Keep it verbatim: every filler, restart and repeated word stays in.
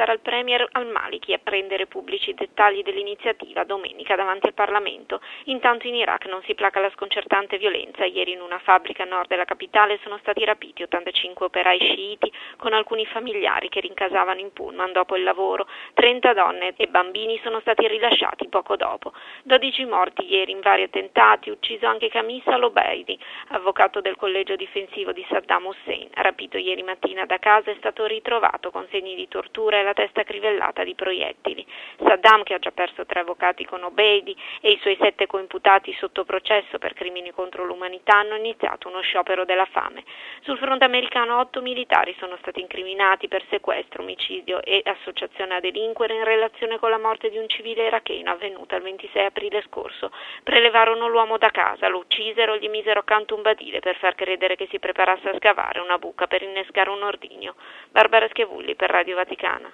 sarà il premier al-Maliki a prendere pubblici i dettagli dell'iniziativa domenica davanti al Parlamento. Intanto in Iraq non si placa la sconcertante violenza. Ieri in una fabbrica a nord della capitale sono stati rapiti ottantacinque operai sciiti con alcuni familiari che rincasavano in pullman dopo il lavoro. trenta donne e bambini sono stati rilasciati poco dopo. dodici morti ieri in vari attentati, ucciso anche Khamis al-Obeidi, avvocato del collegio difensivo di Saddam Hussein, rapito ieri mattina da casa, è stato ritrovato con segni di tortura e la testa crivellata di proiettili. Saddam, che ha già perso tre avvocati con Obeidi, e i suoi sette coimputati sotto processo per crimini contro l'umanità hanno iniziato uno sciopero della fame. Sul fronte americano otto militari sono stati incriminati per sequestro, omicidio e associazione a delinquere in relazione con la morte di un civile iracheno avvenuta il ventisei aprile scorso. Prelevarono l'uomo da casa, lo uccisero e gli misero accanto un badile per far credere che si preparasse a scavare una buca per innescare un ordigno. Barbara Schiavulli per Radio Vaticana.